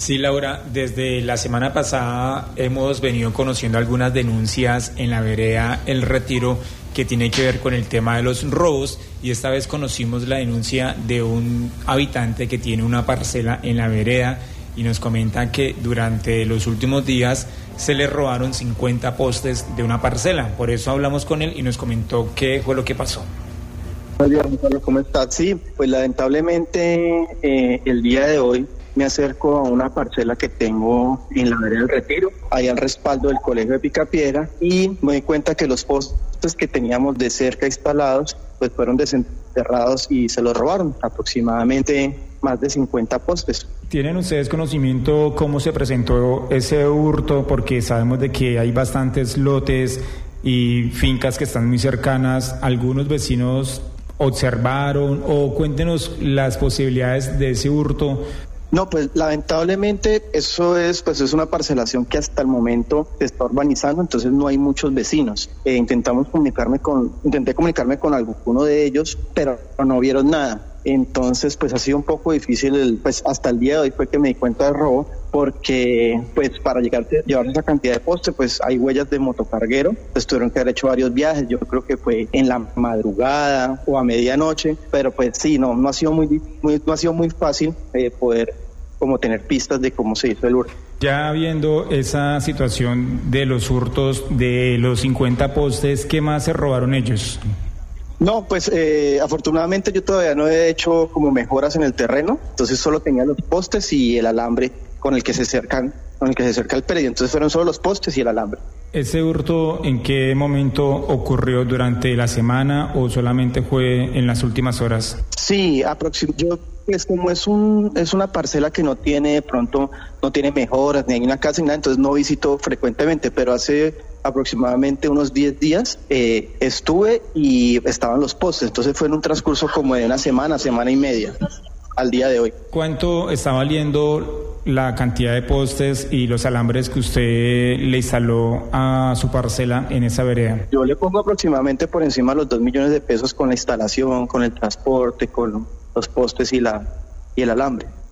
Sí, Laura, desde la semana pasada hemos venido conociendo algunas denuncias en la vereda El Retiro que tiene que ver con el tema de los robos, y esta vez conocimos la denuncia de un habitante que tiene una parcela en la vereda y nos comenta que durante los últimos días se le robaron 50 postes de una parcela. Por eso hablamos con él y nos comentó qué fue lo que pasó. Buenos días, Gonzalo, ¿cómo estás? Sí, pues lamentablemente el día de hoy me acerco a una parcela que tengo en la vereda del Retiro, ahí al respaldo del colegio de Picapiedra, y me doy cuenta que los postes que teníamos de cerca instalados pues fueron desenterrados y se los robaron, aproximadamente más de 50 postes. ¿Tienen ustedes conocimiento cómo se presentó ese hurto? Porque sabemos de que hay bastantes lotes y fincas que están muy cercanas. ¿Algunos vecinos observaron o cuéntenos las posibilidades de ese hurto? No, pues lamentablemente eso es una parcelación que hasta el momento se está urbanizando, entonces no hay muchos vecinos. Intenté comunicarme con alguno de ellos, pero no vieron nada. Entonces, pues ha sido un poco difícil, pues hasta el día de hoy fue que me di cuenta del robo, porque pues para llevarse esa cantidad de postes, pues hay huellas de motocarguero, pues tuvieron que haber hecho varios viajes, yo creo que fue en la madrugada o a medianoche, pero pues sí, no ha sido muy fácil poder como tener pistas de cómo se hizo el hurto. Ya viendo esa situación de los hurtos de los 50 postes, ¿qué más se robaron ellos? No, pues afortunadamente yo todavía no he hecho como mejoras en el terreno, entonces solo tenía los postes y el alambre con el que se cerca el predio, entonces fueron solo los postes y el alambre. ¿Ese hurto en qué momento ocurrió? ¿Durante la semana o solamente fue en las últimas horas? Sí, pues como es una parcela que no tiene mejoras, ni hay una casa ni nada, entonces no visito frecuentemente, pero hace aproximadamente unos 10 días estuve y estaban los postes, entonces fue en un transcurso como de una semana y media al día de hoy. ¿Cuánto está valiendo la cantidad de postes y los alambres que usted le instaló a su parcela en esa vereda? Yo le pongo aproximadamente por encima de los 2 millones de pesos con la instalación, con el transporte, con los postes y el alambre.